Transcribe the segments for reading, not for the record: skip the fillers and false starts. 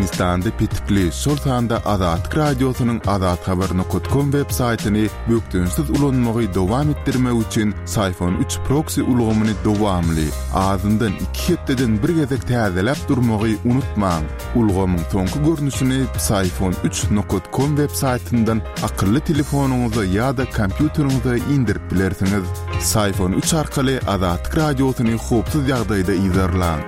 Türkmenistan'da pitikli şol sanda Azatlyk Radiosynyň azathabar.com web saytyny bökdünsiz ulanmagy dowam etdirmek üçin Sayfon 3 proxy ulgamyny dowamly azyndan 2 hepdeden bir gezek täzelep durmagy unutmaň. Ulgamyň soňky görnüşini sayfon3.com web saytyndan akylly telefonuňyza ýa-da kompýuteriňize indirip bilersiňiz. Sayfon 3 arkaly Azatlyk Radiosyny hopsuz ýagdaýda izlerläň.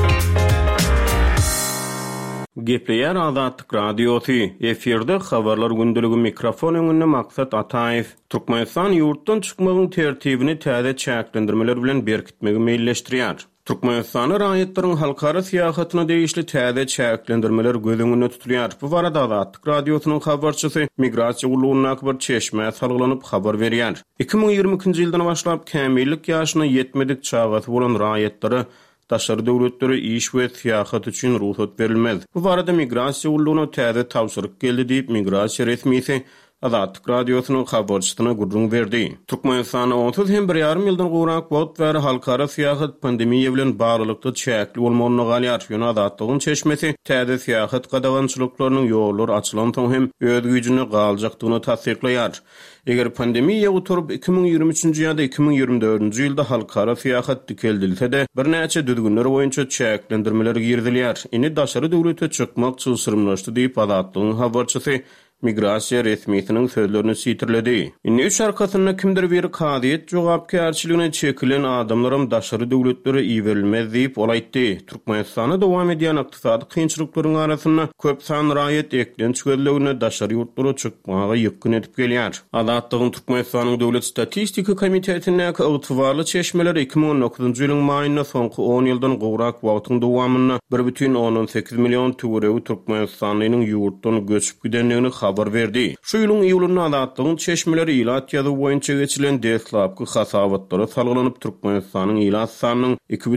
Gepleýär Azatlyk Radiosy. Eferde habarlar gündüligi mikrofon öňünde Maksat Ataýew. Türkmenistan ýurtdan çykmagyň tertibini täze çäklendirmeler bilen berkitmegi meýilleşdirýär. Türkmenistan raýatlaryň halkara syýahatyna degişli täze çäklendirmeler göz öňünde tutulýar. Bu barada Azatlyk Radiosynyň habarçysy migrasiýa ulugyna bir çeşme salgylanyp habar berýär. 2022-nji ýyldan başlap kämillik ýaşyna ýetmedik çagasy bolan raýatlary daşary döwletlere iş we syýahat üçin ruhsat berilmez. Bu barada migrasiýa ulugyna täze tawsyryk geldi diýip migrasiýa resmiýeti Azatlyk Radiosynyň habarçysyna gurrun berdi. Türkmenistan 31,5 ýyldan gowrak wagt we halkara syýahat pandemiýa bilen baglanykda çäkli bolmagyna galýar. Ýöne Azatlygyň çeşmesi täze syýahat gadawançylyklarynyň ýollary açylan soň hem öz güýjüni galjakdygyny tasdiklaýar. Eger pandemiýa oturup 2023-nji ýa-da 2024-nji ýylda halkara syýahat dikeldilse de bir näçe düzgünler boýunça çäklendirmeler girdilýär. Indi daşary döwlete çykmak çylsyrmlaşdy diýip Azatlygyň habarçysy migrasiýa resmiýetiniň sözlerini sitirledi. Indi üç arkasyna kimdir bir kadiýet jogapkärçiligine çekilen adamlarym daşary döwletlere iýerilmez diýip olaýtdy. Türkmenistana dowam edýän ykdysady kynçylyklaryň arasyna köp san raýat eklen çöldügine daşary ýurtlara çykmaga ýykyn edip gelýär. Azatlygyň Türkmenistanyň Döwlet Statistika Komitetine ygtybarly çeşmeler 2019-njy ýylyň maýyna soňky 10 ýyldan gowrak wagtyň dowamyna 1,18 million töwerew Türkmenistanyň ýurtdan göçüp gidenligini habar berdi. Şu ýylyň iýulunda Azatlygyň çeşmeleri ilat ýazy boýunça geçilen deslapky hasabatlary salgylanyp Türkmenistanyň ilat sanynyň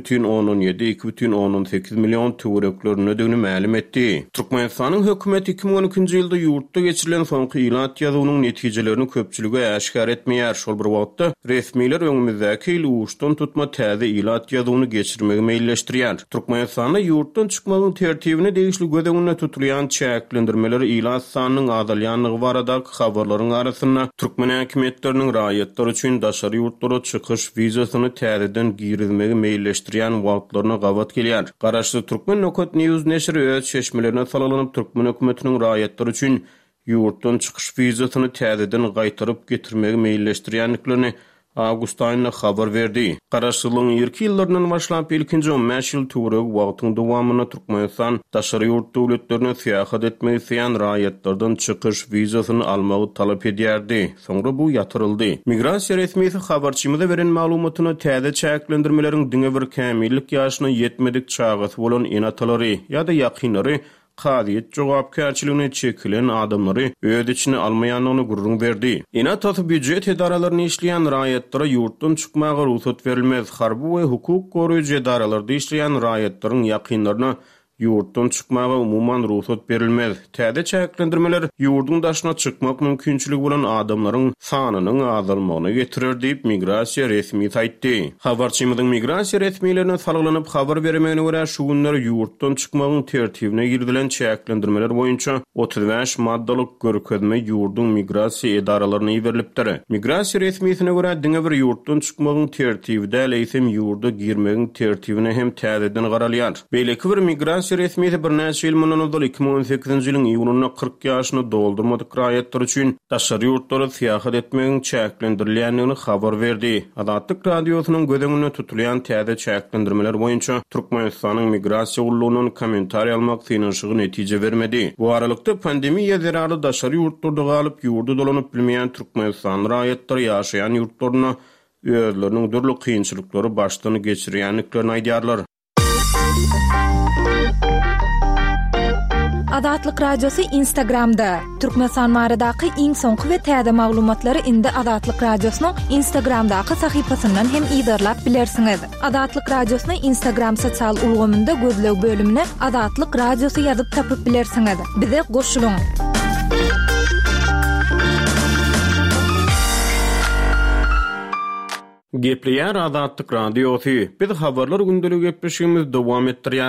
2,17-2,18 million töwereklerini ödegini ma'lum etdi. Türkmenistanyň hökümeti 2012-nji ýylda ýurtda geçirilen soňky ilat ýazynyň netijelerini köpçülige äşkar etmeýär. Şol bir wagtda resmiýler öňümüzdäki ýyl uşdan tutma täze ilat ýazynyny geçirmegi meýilleşdirýär. Türkmenistanda ýurtdan çykmagyň tertibine degişli göz öňünde tutulýan çäklendirmeler ilat sanynyň azalýanlygy barada habarlaryň arasyna Türkmen häkimetleriniň raýatlar üçin daşary ýurtlara çykyş wizasyny täzeden girizmegi meýilleşdirýän wagtlaryna gawat gelýär. Garaşly Türkmen Nokat News neşri öz çeşmelerine salgylanyp Türkmen hökümetiniň raýatlar üçin ýurtdan çykyş wizasyny täzeden gaýtaryp getirmegi meýilleşdirýänliklerini August aýyna habar berdi. Garaşlylyň ýerki ýyllarynyň başlap ilkinji 15 ýyl töwerek wagtyň dowamyna Türkmenistan daşary ýurt döwletlerine syýahat etmegi isleýän raýatlardan çykyş wizasyny almagy talap edýärdi. Soňra bu ýatyryldy. Migrasiýa resmiýeti habarçymyza beren maglumatyna täze çäklendirmeleriň diňe bir kämillik ýaşyna ýetmedik çagasy bolan enatalary ýa-da ýakynlary kadiýet jogapkärçiligine çekilen adamlary öz içine almaýanlygyny gurrun berdi. Enatat büdjet edaralaryny işleýän raýatlara ýurtdan çykmaga ruhsat berilmez. Harby we hukuk goraýjy edaralarda işleýän raýatlaryň ýakynlaryna ýurtdan çykmaga umuman ruhsat berilmez. Täze çäklendirmeler ýurdun daşyna çykmak mümkinçiligi bolan adamlaryň sanynyň azalmagyna getirir diýip migrasiýa resmiýeti aýtdy. Habarçymyzyň migrasiýa resmiýetlerine salgylanyp habar bermegine görä şu günler ýurtdan çykmagyň tertibine girdilen çäklendirmeler boýunça 35 maddalyk görkezme ýurdun migrasiýa edaralaryna berilipdir. Migrasiýa resmiýetine görä diňe bir ýurtdan çykmagyň tertibinde leýsem ýurda girmegiň tertibine hem täzeden garalýar. Beýleki bir migrasiýa resmiýeti bir näçe ýyl mundan öňden 2018-nji ýylyň iýulunyna 40 ýaşyny doldurmadyk raýatlar üçin daşary ýurtlara syýahat etmegiň çäklendirilýänligini habar berdi. Azatlyk Radiosynyň göz öňünde tutulýan täze çäklendirmeler boýunça Türkmenistanyň migrasiýa ulugynyň kommentariýa almak synynşygy netije bermedi. Bu aralykda pandemiýa zerarly daşary ýurtlarda galyp ýurdu dolanyp bilmeýän Türkmenistan raýatlary ýaşaýan ýurtlaryna özleriniň dürli kynçylyklary başdan geçirýänliklerini aýdýarlar. Azatlyk Radiosu Instagramda. Türkmenistan maradaky iň soňky we täze maglumatlary indi Azatlyk Radiosynyň Instagramdaky sahypasyndan hem ýa-da bilersiňiz. Azatlyk Radiosynyň Instagram sosial ulgamynda gözleg bölümine Azatlyk Radiosu ýazyp tapyp bilersiňiz. Bize goşulyň. Gepleýär Azatlyk Radiosu. Biz habarlar gündelik gepleşigimiz dowam etdirýäris.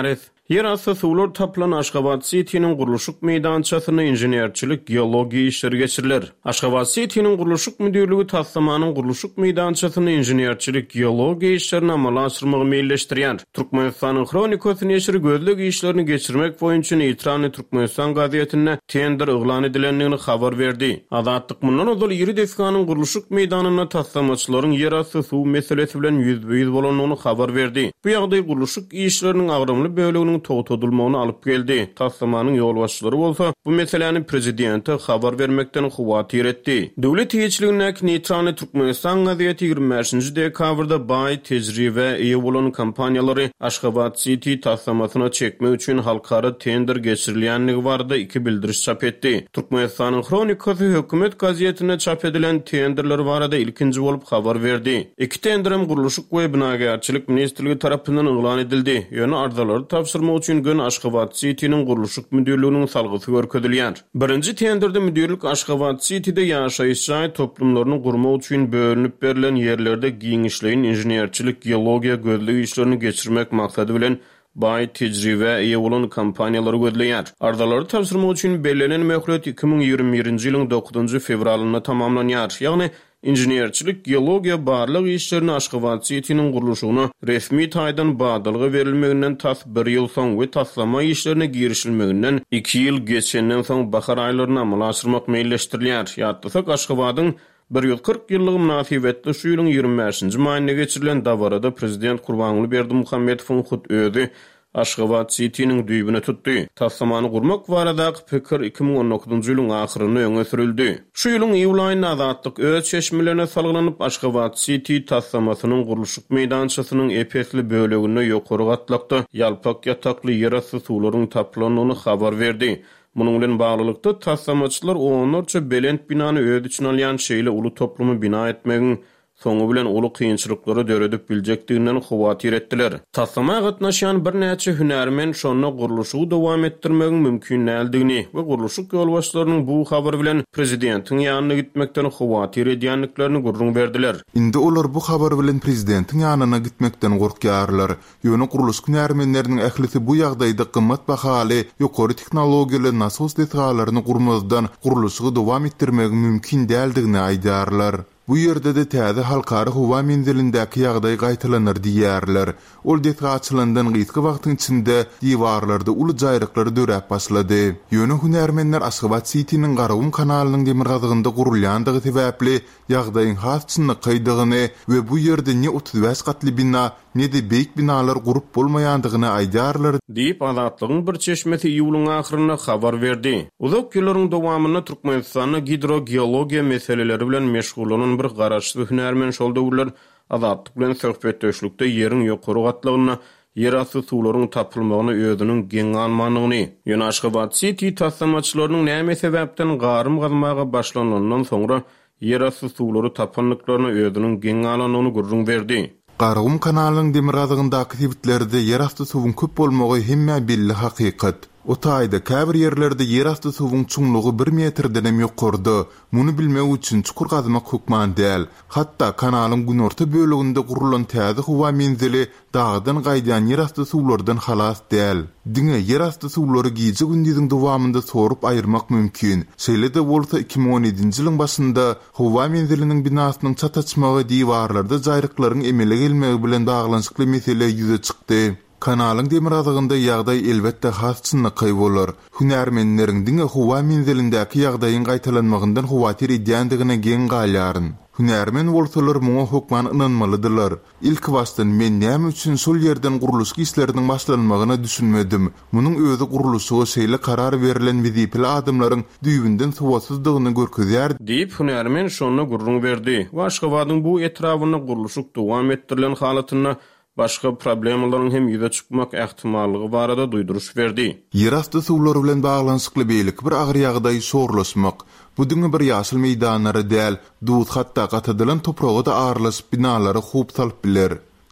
Yerasy suwlar tapılan Aşgabat City'nin guruluşuk meydançasyna injenerçilik, geologiya işleri geçiriler. Aşgabat City'nin guruluşuk müdürlügi taslamanın guruluşuk meydançasyna injenerçilik, geologiya işlerini amala aşyrmagy meýilleşdirýär. Türkmenistanyň Kronikasy neşri gözlegi işlerini geçirmek boýunça Neytralny Türkmenistan gazetine tender yglan edilenligini habar berdi. Azatlyk mundan ozal ýeri defkanyň guruluşuk meýdanyna taslamaçylaryň yerasy suw meselesi bilen ýüzbe-ýüz bolanyny habar berdi. Bu ýagdaý guruluşuk işleriniň agrymly böleginiň togtadylmagyny alyp geldi. Taslamanyň ýol başçylary bolsa, bu meseleni prezidenti habar bermekden huwatyr etdi. Döwlet ýetkiligine Neytralny Türkmenistan gazeti 25-nji dekabrda baý tejribe eýe bolan kompaniýalary Aşgabat City taslamasyna çekmek üçin halkara tender geçirilýänligi barada iki bildiriş çap etdi. Türkmenistanyň Kronikasy hökümet gazetine çap edilen tenderler barada ilkinji bolup habar berdi. İki tenderim guruluşuk we binagarçylyk ministrligi tarapyndan yglan edildi. Ýöne arzalary tapşyrmak üçin gün Aşgabat City'nin guruluşuk müdürlüğünün salgysy görkezilýär. Birinji tenderde müdürlük Aşgabat City'de ýaşaýyş toplumlaryny gurmak üçin bölünip berilen ýerlerde giňişleýin injenerçilik, geologiya gözlegi işlerini geçirmek maksady bilen baý tejribe eýe bolan kompaniýalary gözleýär. Arzalary tapşyrmak üçin belirlenen möhlet 2021-nji ýylyň 9-njy fevralyna tamamlanýar. Ýagny injenerçilik, geologiya barlyk işlerini Aşgabat City'nin guruluşuny resmi taýdan badalga berilmeginden tas 1 ýyl soň we taslama işlerine girişilmeginden 2 ýyl geçenden soň bahar aýlaryna amala aşyrmak meýilleşdirilýär. Ýatdysak Aşgabatyň 140 ýyllygy münasibetli şu ýylyň 25-nji maýyna geçirilen dawarada prezident Gurbanguly Berdimuhammedowyň hut özi Aşgabat City'nin düýbüne tutdy. Taslamany gurmak baradaky pikir 2019-njy ýylyň ahyryna öňe sürildi. Şu ýylyň iýul aýyna Azatlyk öz çeşmelerine salgylanyp Aşgabat City taslamasynyň guruluşuk meýdançasynyň epesli bölegini ýokary gatlakda ýalpak ýatakly yerasy suwlaryň tapylanyny habar berdi. Munun bilen baglykda taslamaçylar onlarça belent binany öz içine alýan şeýle uly toplumy bina etmegiň soňu bilen uly kynçylyklary döredip biljekdiginden huwatyr etdiler. Taslama gatnaşan bir näçe hünärmen şonu guruluşy dowam etdirmegiň mümkin näligini we guruluşyk ýolbaşçylarynyň bu habar bilen prezidentiň ýanyna gitmekden huwatyr edýänliklerini gurrun berdiler. Indi olar bu habar bilen prezidentiň ýanyna gitmekden gorkýarlar. Ýöne guruluşyk hünärmenleriň ählisi bu ýagdaýda gymmat bahaly ýokary teknologiýaly nasos detgallaryny gurmazdan guruluşy dowam etdirmegiň mümkin däldigini aýdarlar. Bu ýerde de täze halkary howa menzilindäki ýagdaý gaýtalanır diýärler. Ol detga açylandan gysga wagtyň içinde diwarlarda uly jaýryklary döräp başlady. Ýöne hünärmenler Aşgabat City'nin Garagum kanalynyň demir gazygynda gurulýandygy sebäpli ýagdaýyň hasçyny gaýdygyny we bu ýerde ne 35 gatly bina ne de beýik binalar gurup bolmaýandygyny aýdarlar diýip Azatlygyň bir çeşmesi ýylyň ahyryna habar berdi. Uzak ýyllaryň dowamyny Türkmenistanyň hidrogeologiya meseleleri bilen meşgulanan bir garaşly hünärmen şol döwürler Azatlyk bilen söhbetdeşlikde ýeriň ýokary gatlygyna yerasy suwlaryň tapylmagyny özüniň geň almanyny, ýöne Aşgabat City taslamaçylarynyň näme sebäpden garym gazmaga başlanandan soňra yerasy suwlary tapylnyklaryny özüniň geň alanyny gurrun berdi. Garagum kanalynyň demir gazygyndaky tebitlerinde yerasty suwuň köp bolmagy hemme belli hakykat. O taýda käbir ýerlerde yerasty suwuň çuňlugy 1 metrden hem ýokardy. Muny bilmek üçin çukur gazmak hukman däl. Hatda kanalyň günorta böleginde gurulan täze howa menzili dağdan gaýdan yerasty suwlardan halas däl. Diňe yerasty suwlary giýje gündüziň dowamında sorup aýyrmak mümkin. Şeýle de bolsa 2017-nji ýylyň başynda howa menziliniň binasynyň çataçmagy diwarlarda jaýryklaryň emele gelmegi bilen baglanyşykly mesele ýüze çykdy. Kanalyň demir gazygynda ýagdaý elbetde hasçynyky bolar. Hünärmenleriň diňe howa menzilindäki ýagdaýyň gaýtalanmagyndan huwatyr edýändigine geň galýaryn. Hünärmen bolsalar muňa hukman ynanmalydylar. İlk başdan men näme üçin şol ýerden guruluş işleriniň başlanmagyny düşünmedim. Munyň özü guruluşyga şeýle karar berilen wezipeli adamlaryň düýbünden suwasyzdygyny görkezýär diýip hünärmen şonu gurrun berdi. Aşgabatyň bu etrawyna guruluşyk dowam ettirilen halatyna başga problemlaryň hem ýüze çykmak ähtimallygy barada duýduruş berdi. Yerasty suwlary bilen baglanyşykly beýlik bir agyr ýagdaý sorlaşmak. Bu diňe bir ýaşyl meýdanlary däl, dut hatda gatadylan topraga da ağırlaşyp binalary hup salyp biler.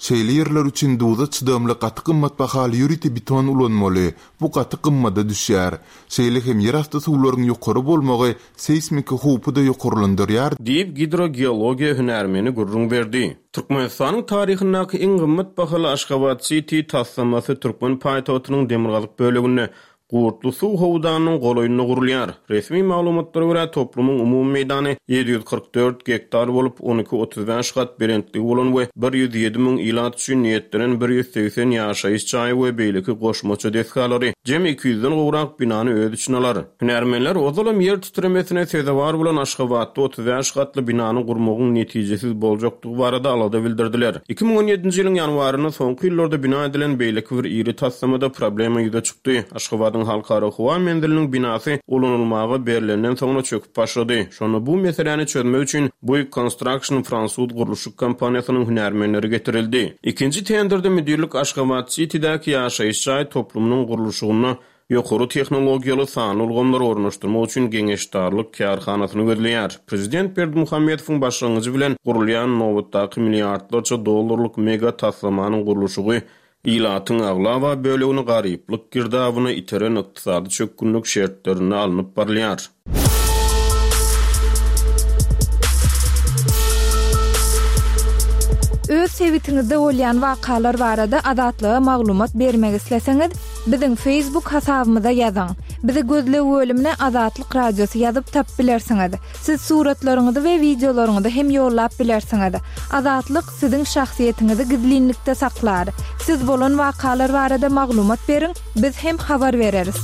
Şeýle ýerler üçin duza çydamly gaty gymmat bahaly ýüriti beton ulanmaly. Bu gaty gymmada düşýär. Şeýle hem ýer asty suwlaryň ýokary bolmagy seismik hupy da ýokarlandyrýar diýip hidrogeologiýa hünärmeni gurrun berdi. Türkmenistanyň taryhyndaky iň gymmat bahaly Aşgabat City tassamasy Türkmen paýtagtynyň demirgalyk böleginde Gurtlu suw howdanynyň golaýyna gurulýar. Resmi maglumatlara görä toplumyň umumy meýdany 744 hektar bolup 12-35 gat berentligi bolan we 107.000 ilat üçin niýetlenen 180 ýaşaýyş çaý we beýleki goşmaça deskalary jem 200-den gowrak binany öz üçin alar. Hünärmenler ozalam ýer titremesine sebäp bolan Aşgabatda 35 gatly binany gurmagyň netijesiz boljakdygy barada alada bildirdiler. 2017-nji ýylyň ýanwaryna soňky ýyllarda bina edilen beýleki bir iri tassamada problema ýüze çykdy. Aşgabatyň halkara howa mendiliniň binasy ulanylmagy berilenden soňra çöküp başlady. Şonu bu meseleni çözmek üçin Bouygues Construction fransuz guruluşyk kompaniýasynyň hünärmenleri getirildi. Ikinji tenderde müdirlik Aşgabat City'däki ýaşaýyş çaý toplumynyň guruluşygyna ýokary tehnologiýaly sanly ulgamlar ornaşdyrmak üçin geňeşdarlyk kärhanasyny gözleýär. Prezident Berdimuhammedowyň başlangyjy bilen gurulýan nowatdaky milliardlarça dollarlyk mega tassamanyň guruluşy ilatyň aglawa bölegini garyplyk girdawyna iteren ykdysady çökgünlük şertlerini alınıp barlýar. Öz sevitiňizde bolýan wakalar barada adatlyga maglumat bermek isleseňiz, biziň Facebook hasabymyza ýazyň. Bizi gözlep bölümine Azatlyk Radiosu ýazyp tap bilersiňiz. Siz suratlaryňyzy we videolaryňyzy hem ýollap bilersiňiz. Azatlyk siziň şahsiýetiniňizi gizlinlikde saklar. Siz bolan wakalar barada maglumat beriň, biz hem habar bereriz.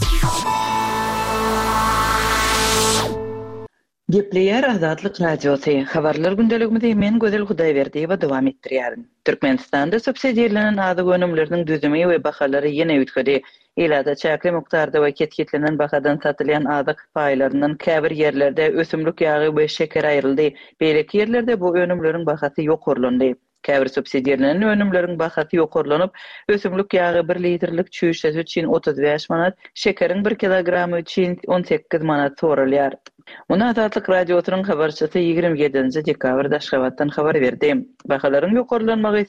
Gepleýär Azatlyk Radiosu. Habarlar gündeligimizde men Gözel Hudaýberdiýewa dowam etdirýärin. Türkmenistanda subsidiýalenen ady gönümleriniň düzümi we bahalary ýene ýetgidi. Ilada çäkli mukdarda we ketkitlenen bahadan satylýan adyk paýlarynyň käbir ýerlerde ösümlük ýagy we şeker aýryldy. Beýleki ýerlerde bu önümleriň bahasy ýokarlandy. Käbir subsidiýalenen önümleriň bahasy ýokarlanyp, ösümlük ýagy 1 litrlik çüýşesi üçin 35 manat, şekeriň 1 kilogramy üçin 18 manat sorulýar. Muny Azatlyk Radiosynyň habarçysy 27-nji dekabrda Aşgabatdan habar berdi. Bahalaryň ýokarlanmagy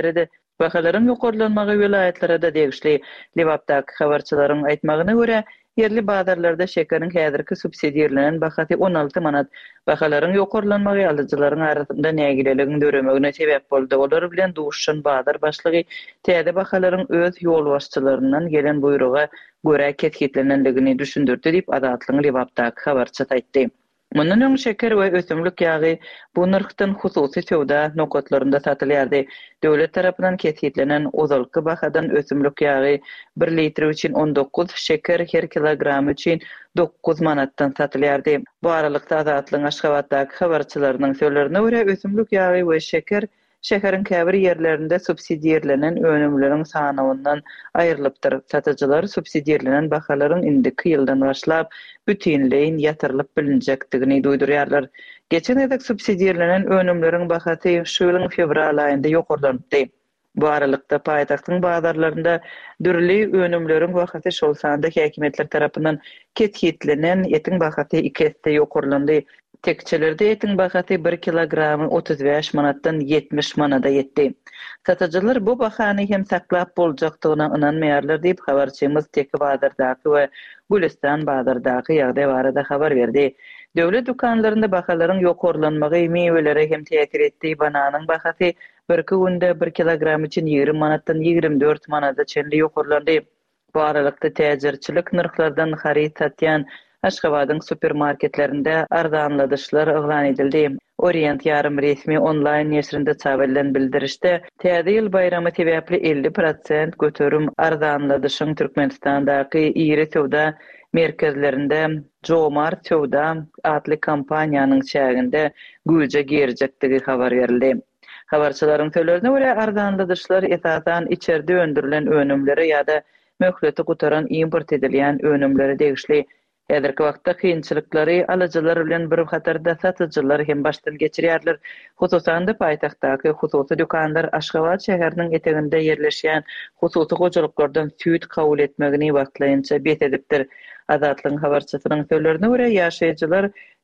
vilayetlara da degişli. Liwapdaky habarçylaryň aýtmagyna görä, yerli bazarlarda şekerin häzirki subsidiýalenen bahasy 16 manat. Bahalaryň ýokarlanmagy alyjylaryň arasynda nägileligini döremegine sebäp boldy. Olar bilen duşşan bazar başlygy täze bahalaryň öz ýolbaşçylaryndan gelen buyruga görä ketkilenenligini düşündirdi diýip Azatlyň Liwapdaky habarçy aýtdy. Mundan öň şeker we ösümlük ýagy bu narhdan hususy sowda nokatlarynda satylýardy. Döwlet tarapyndan ketkitlenen ozalky bahadan ösümlük ýagy 1 litr üçin 19, şeker her kilogram üçin 9 manatdan satylýardy. Bu aralykda Azatlyň Aşgabatdaky habarçylarynyň sözlerine görä ösümlük ýagy we şekerin käbir ýerlerinde subsidiýalenen önümleriň sanawyndan aýrylypdyr. Satyjylar subsidiýalenen bahalaryň indiki ýyldan başlap bütünleýin ýatyrylyp bilinjekdigini duýdurýarlar. Geçen ýyl subsidiýalenen önümleriň bahasy şu ýylyň fevral aýynda ýokarlandy. Bu aralykda paýtagtyň bazarlarynda dürli önümleriň bahasy şol sandaky häkimetler tarapyndan ketkitlenen etiň bahasy 2 gatda ýokarlandy. Tekçelerde etin bahasy 1 kilogramy 35 manatdan 70 manada ýetdi. Satyjylar bu bahany hem saklap boljakdygyna ynanmaýarlar diýip habarçymyz Teki bazardaky we Gülistan bazardaky ýagdaý barada habar berdi. Döwlet dukanlarynda bahalaryň ýokarlanmagy meýwelere hem täsir etdi. Bananyň bahasy bir günde 1 kilogram üçin 20 manatdan 24 manada çenli ýokarlandy. Bu aralykda täzirçilik narhlardan harit satýan Aşgabatyň supermarketlerinde arzanladyşlar elan edildi. Orient ýarym resmi online ýeşirinde çabellen bildirişde, täze ýyl bayramy sebäpli 50% götürüm arzanladyşyň Türkmenistandaky iri sowda merkezlerinde Jomart Sowda adly kompaniýanyň çäginde güýje gerjekdigi habar berildi. Habarçylaryň sözlerine görä arzanladyşlar esasan içeride öndürilen önümleri ýa-da möhleti gutaran import edilýän önümleri degişli. Häzirki wagtda kynçylyklary alyjylar bilen bir hatarda satyjylar hem başdan geçirýärler. Hususan da paýtagtdaky hususy dükanlar Aşgabat şäheriniň eteginde ýerleşýän hususy gojalyklardan süýt kabul etmegini wagtlaýynça bet edipdir. Azatlyň habarçysynyň sözlerine görä ýaşaýjylar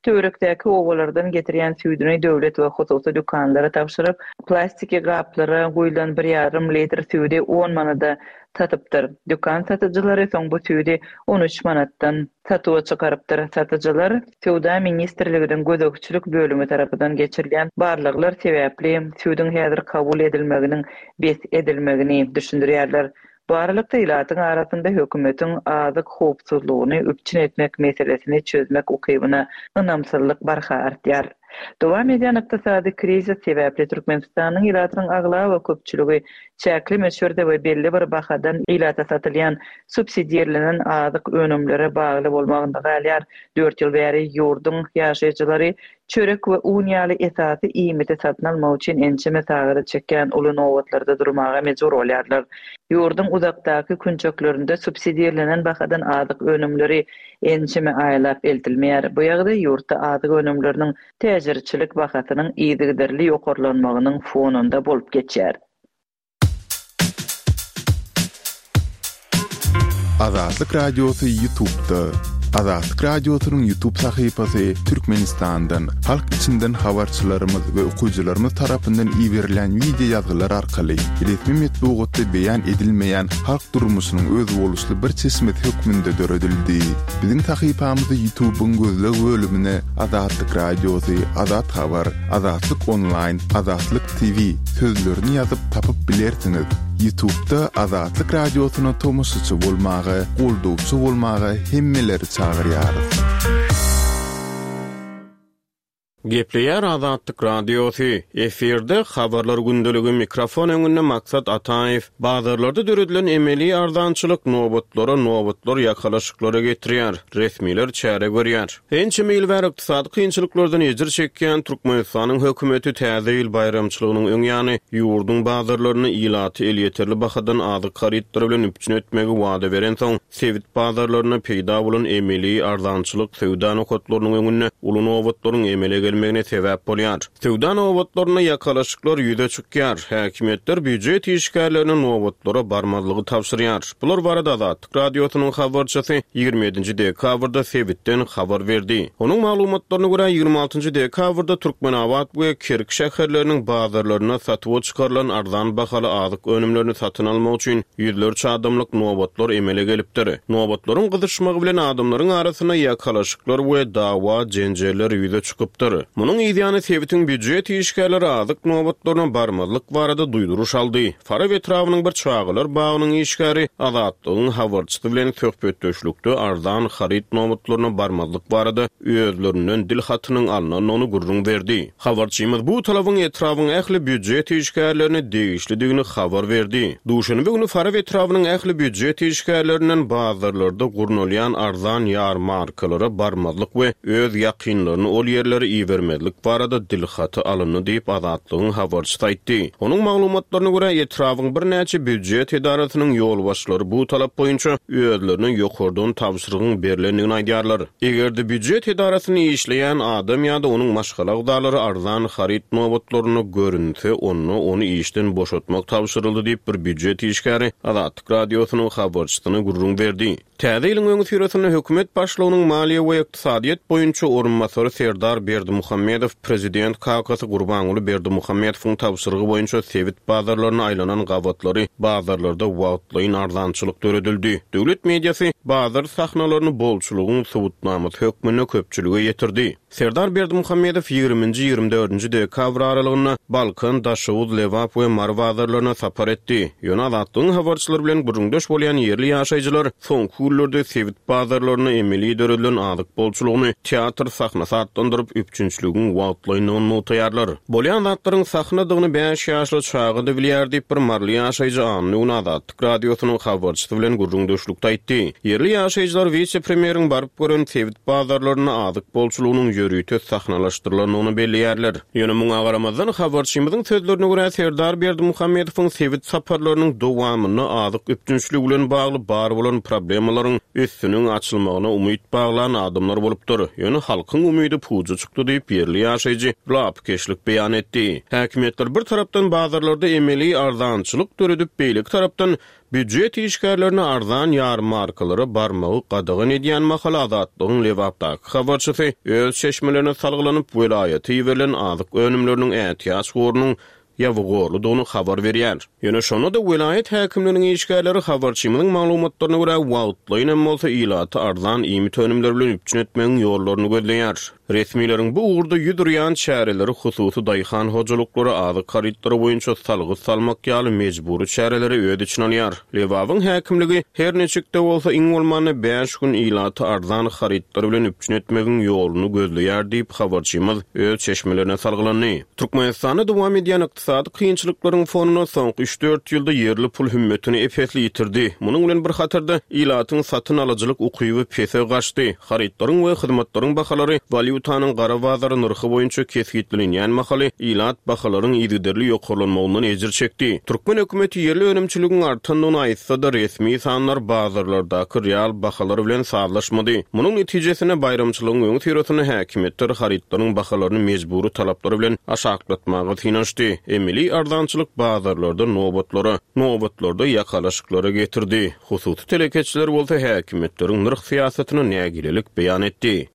töwerekdäki owalardan getirýän süýdüni döwlet we hususy dükanlara tapşyryp, plastiki gaplara goýulan 1,5 litr süýdi 10 manada satypdyr. Dükan satyjylary soň bu süýdi 13 manatdan satywa çykarypdyr. Satyjylar Söwda ministrliginden gözegçilik bölümi tarapyndan geçirilýän barlyklar sebäpli süýdüň häzir kabul edilmeginiň bes edilmegini düşündirýärler. Barlykda ilatyň arasynda hökümetiň azyk howpsuzlygyny üpçün etmek meselesini çözmek ukybyna ynamsızlyk barha artýar. Dowam edýän ykdysady krizis sebäpli Türkmenistanyň ilatynyň agla we köpçüligi çäkli meşhurda we belli bir bahadan ilata satylýan subsidiýerlenen azyk önümlere bagly bolmagynda galýar. 4 ýyl bäri ýurdun ýaşaýjylary çörek we un ýaly esasy iýmiti satyn almak üçin ençeme sagyrda çekýän uly nowatlarda durmaga mejbur bolýarlar. Ýurdun uzakdaky künçeklerinde subsidiýerlenen bahadan azyk önümleri ençeme aýlap eltilmeýär. Bu ýagda ýurtda azyk önümleriniň täjirçilik bahatynyň ýygyderli ýokarlanmagynyň fonunda bolup geçýär. Azatlyk Radiosu YouTube'da. Azatlyk Radiosu'nun YouTube sahypasy Türkmenistandan, halk içinden habarçylarymyz we okuwçylarymyz tarapyndan iýerilen video ýazgylar arkaly resmi metbuatda beýan edilmeýän halk durmuşynyň öz boluşly bir çeşmet hökmünde döredildi. Biziň sahypamyzy YouTube'un gözleg bölümine Azatlyk Radiosu, Azat Habar, Azatlyk Online, Azatlyk TV sözlerini ýazyp tapyp bilersiňiz. YouTube'da Azatlyk Radiosu'na tomoşçy bolmagy, goldowçy bolmagy hemmeleri çağırýar. Gepleýär Azatlyk Radiosu. Eferde habarlar gündeligi mikrofon öňünde maksat Ataýew bazarlarda döredilen emeli ardançylyk nowatlar ýakalaşyklara getirýär. Resmiler çäre görýär. Ençe ýyl bäri ykdysady kynçylyklardan ejir çekýän Türkmenistanyň hökümeti täze ýyl bayramçylygynyň öňýany ýurdun bazarlaryny ilaty el ýeterli bahadan azyk harytlar bilen üpçün etmegi wada beren soň sewit bazarlaryna peýda bolan emeli ardançylyk Söwda nokatlarynyň öňünde uly nowatlaryň emele gelmegine sebäp bolýar. Söwda nowatlaryna ýakalaşyklar ýüze çykýar. Häkimetler büdjet işgärleriniň nowatlara barmazlygy tapşyrýar. Bular barada Azatlyk Radiosu'nun habarçysy 27 dekabrda Sewitden habar berdi. Onuň maglumatlaryna görä 26 dekabrda Türkmenabad we Kerk şäherleriniň bazarlaryna satywa çykarylan arzan bahaly azyk önümlerini satyn almak üçin ýüzlerçe adamlyk nowatlar emele gelipdir. Nowatlaryň gyzyşmagy bilen adamlaryň arasyna ýakalaşyklar we dawa jenjeler ýüze çykypdyr. Munun ýa-da Sewitiň büdjet işgärleri azyk nowatlaryna barmazlyk barada duýduruş aldy. Fara Vetrawnyň bir çağılar bagynyň işgäri Azatlygyň habarçysy bilen söhbetdeşlikde arzan haryt nowatlaryna barmazlyk barada özlerinden dil hatynyň alynan ony gurrun berdi. Habarçymyz bu talabyň etrawyň ähli büdjet işgärlerini degişlidigini habar berdi. Duşany bugün Fara Vetrawnyň ähli büdjet işgärlerinden bazarlarda gurnulýan arzan ýarmarkalara barmazlyk we öz ýakynlaryny ol ýerlere iýermezlik barada dil haty alyndy diýip Azatlygyň habarçysy aýtdy. Onuň maglumatlaryna görä etrawyň bir näçe büdjet idarasynyň ýolbaşçylary bu talap boýunça özlerine ýokardan tapşyrygyň berilendigini aýdýarlar. Egerde büdjet idarasyny işleýän adam ýa-da onuň maşgala gydalary arzan haryt nowatlaryny görünse, ony işden boşatmak tapşyryldy diýip bir büdjet işgäri Azatlyk Radiosu'nun habarçysyna gurrun berdi. Täze ýylyň öňü süresinde hökümet başlygynyň maliýe we ykdysadyýet boýunça orunmasary Serdar Berdimuhammedow prezident kakasy Gurbanuly Berdimuhammedowyň tapşyrygy boýunça Sewit bazarlaryna aýlanan gawatlary bazarlarda wagtlaýyn arzançylyk döredildi. Döwlet mediasy bazar sahnalaryny bolçulugyň subutnamasy hökmüne köpçüligi ýetirdi. Serdar Berdimuhammedow 20-24 dekabr aralygyna Balkan, Daşawuz, Lewap we Mar bazarlaryna sapar etdi. Ýöne Azatlygyň habarçylary bilen gurrundaş bolýan ýerli ýaşaýjylar soňky ýyllarda Sewit bazarlaryna emeli döredilen azyk bolçulugyny teatr sahnasy atlandyryp üpçünçligin wagtlaýynyny notaýarlar. Bolýan zatlaryň sahnadygyny 5 ýaşly çağda bilýär diýip bir marly ýaşaýjy anyny Azatlyk Radiosu'nun habarçysy bilen gurrundaşlykda aýtdy. Yerli ýaşaýjylar vice-premieriň baryp gören Sewit bazarlaryna azyk bolçulugynyň ýörüýte sahnalaşdyrylanyny belliýärler. Ýöne muňa garamazdan habarçymyzyň sözlerine görä Serdar Berdimuhammedowyň Sewit saparlarynyň dowamyny azyk üpçünçligi bilen bagly bar bolan problemalaryň üstüniň açylmagyna umyt baglan adamlar bolupdyr. Ýöne halkyň umydy puja çykdy suýup yerli ýaşaýjy lapkeşlik beýan etdi. Häkimetler bir tarapdan bazarlarda emeli ardançylyk döredip beýlik tarapdan büdjet işgärlerini arzan ýar markalary barmagy gadagyn edýän mahalatlaryň lewapdaky habarçysy öz çeşmelerine salgylanyp welaýaty berilen azyk önümleriniň ätiýas gorunyň ýawgorludygyny habar berýär. Ýöne şonu da welaýat häkimleriniň işgärleri habarçymynyň maglumatlaryna görä wagtlyna bolsa ilaty arzan iýmit önümler bilen üpçün etmegiň ýollaryny gözleýär. Resmiýetiň bu uğurda ýüdürýän şäherleri hususy daýhan hojalyklary azyk haritdary boýunça salgy salmak ýaly mejburi şäherleri öýde için alýar. Lewawyň häkimligi her neçikde bolsa iň bolmany 5 gün ilaty arzan haritdary bilen üpçün etmegiň ýoluny gözleýär diýip habarçymyz öz çeşmelerine salgylandy. Türkmenistanda dowam edýän ykdysady kynçylyklaryň fonuna soňky 3-4 ýylda yerli pul hümmetini efetli ýitirdi. Munyň bilen bir hatarda ilatyň satyn alyjylyk ukyby pese gaçdy. Haritlaryň we hyzmatlaryň bahalary valyutanyň gara bazary narxy boýunça kesgitlenýän mahaly ilat bahalaryň ýygyderli ýokurlanmagyny ejir çekdi. Türkmen hökümeti yerli önümçiligiň artandygyny aýtsa da resmi sanlar bazarlardaky real bahalar bilen saglaşmady. Munyň netijesine bayramçylygyň öňü tyrasyny häkimetler haritlaryň bahalaryny mejburi talaplary bilen aşaklatmagy tynanşdy. Emeli ardançylyk bazarlarda nowbatlarda ýakalaşyklary getirdi. Hususy telekeçiler bolsa häkimetleriň narx siýasatyny nägilelik beýan etdi.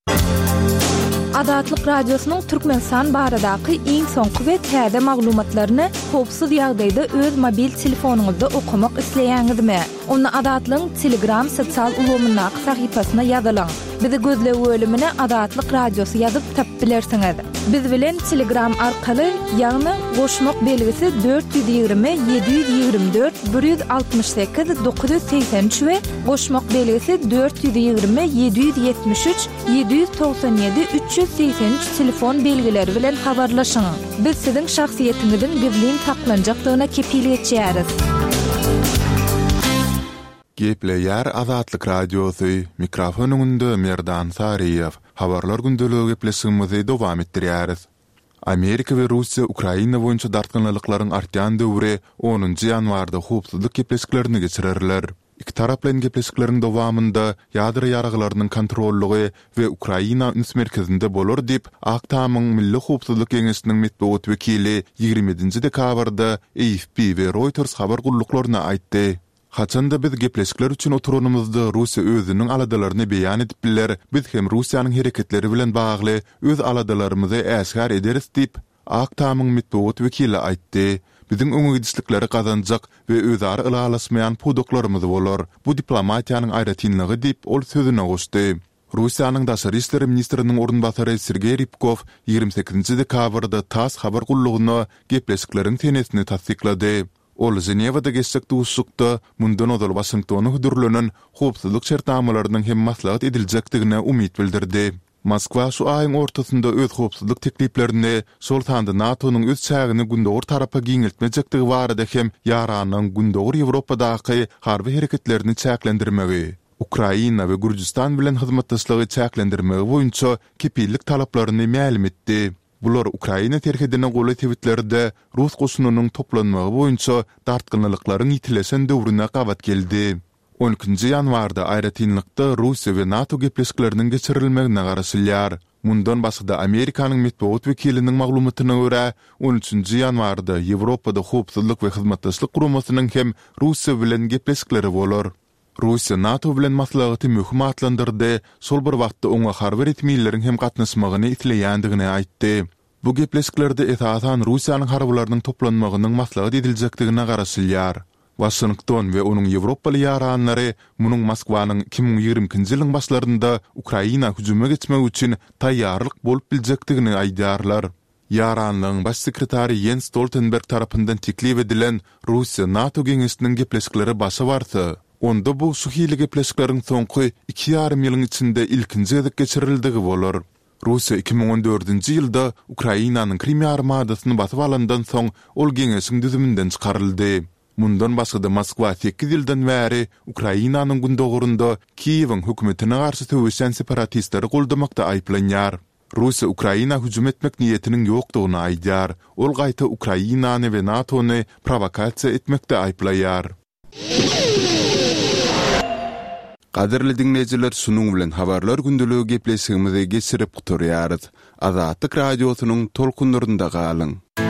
Adatlyk radiosynyň Türkmenistan baradaky iň soňky we täze maglumatlaryny howpsuz ýagdaýda öz mobil telefonuňyzda okumak isleýäňizmi? Onu Adatlyň Telegram sosial ulgamynyň sahypasyna ýazylaň. Bizi gözle bölümine Adatlyk Radiosy ýazyp tapyp bilersiňiz. Biz bilen Telegram arkaly ýagny goşmak belgisi 420 724 168 983 we goşmak belgisi 420 773 797 383 telefon belgileri bilen habarlaşyň. Biz siziň şahsiýetiňizin gizlin saklanjakdygyna kepillik etýäris. Gepleýär Azatlyk Radiosu, mikrofonunda Merdan Sariýew. Habarlar gündeligi gepleşigimizi dowam etdirýäris. Amerika we Russiýa Ukraina boýunça dartgynlyklaryň artýan döwri 10 ýanwarda howpsuzlyk gepleşiklerini geçirirler. İki tarap bilen gepleşikleriň dowamynda ýadry ýaraglarynyň kontrollugy we Ukraina üns merkezinde bolar diýip Aktamyň Milli Howpsuzlyk Geňeşiniň medeniýet wekili 27 dekabrda AFP we Reuters habar gullyklaryna aýtdy. Haçanda biz gepleşikler üçin oturunymyzda Russiýa özüniň aladalaryny beýan edip biler, biz hem Russiýanyň hereketleri bilen bagly öz aladalarymyzy äşgär ederiz diýip Aktamyň medeniýet wekili aýtdy. Biziň öňe gidişlikleri kazanjak we özara ılalaşmayan pudoklarymyz bolar. Bu diplomatiýanyň aýratynlygy diýip ol sözüne goşdy. Russiýanyň daşary işleri ministriniň orunbasary Sergey Rybkov 28 dekabrda TASS habar gullugyna gepleşikleriň tenesini tasdiklady. Ol Ženewada geçsek duşukda mundan odal Washingtony hudurlanan howpsuzlyk şertnamalarynyň hem maslahat ediljekdigine umyt bildirdi. Moskwa şu aýyň ortasynda öz howpsuzlyk tekliplerini şol tanda NATO'nyň öz çägini gündogry tarapa giňeltmejekdigi barada hem ýaranyň gündogry Ýewropadaky harby hereketlerini çäklendirmegi, Ukraina we Gürcistan bilen hyzmatdaşlygy çäklendirmegi boýunça kepillik talaplaryny ma'lum etdi. Bular Ukraina terhedine goly tweetlerde Rus goşunynyň toplanmagy boýunça dartgynlyklaryň ýitilesen döwrüne gabat geldi. 12 ýanwarda aýratynlykda Russiýa we NATO gepleşikleriniň geçirilmegine garaşylýar. Mundan başga Amerikanyň medeniýet wekiliniň maglumatyna görä 13 ýanwarda Ýewropada howpsuzlyk we hyzmatdaşlyk guramasynyň hem Russiýa bilen gepleşikleri bolar. Russiýa NATO bilen maslahaty möhüm atlandyrdy, şol bir wagtda oňa harby retmiýetleriň hem gatnaşmagyny isleýändigini aýtdy. Bu gepleşiklerde esasan Russiýanyň harbylarynyň toplanmagynyň maslahat ediljekdigine garaşylýar. Washington we onuň Ýewropaly ýaranlary munyň Moskwanyň 2020-nji ýylyň başlarynda Ukraina hüjuma geçmek üçin taýýarlyk bolup biljekdigini aýdýarlar. Ýaranlygyň baş sekretary Jens Stoltenberg tarapyndan teklip edilen Russiýa-NATO geňeşiniň gepleşikleri başa barsa, onda bu suhili gepleşikleriň soňky 2,5 ýylyň içinde ilkinji edip geçirildigi bolar. Russiýa 2014-nji ýylda Ukrainanyň Krim ýarymadasyny basyp alandan soň ol geňeşiň düzümünden çykaryldy. Mundan başga da Moskwa 8 ýyldan bäri Ukrainanyň gündogurunda Kiýewiň hökümetine garşy töweşen separatistleri goldamakda aýplanýar. Russiýa Ukraina hüjum etmek niýetiniň ýokdugyny aýdýar. Ol gaýta Ukrainany we NATO'ny provokasiýa etmekde aýplaýar. Qadirli dinleyijiler, şunun bilen habarlar gündülüğü gepleşigimizi geçirip guturýarys. Azatlyk radiosynyň tolkunlarynda galyň.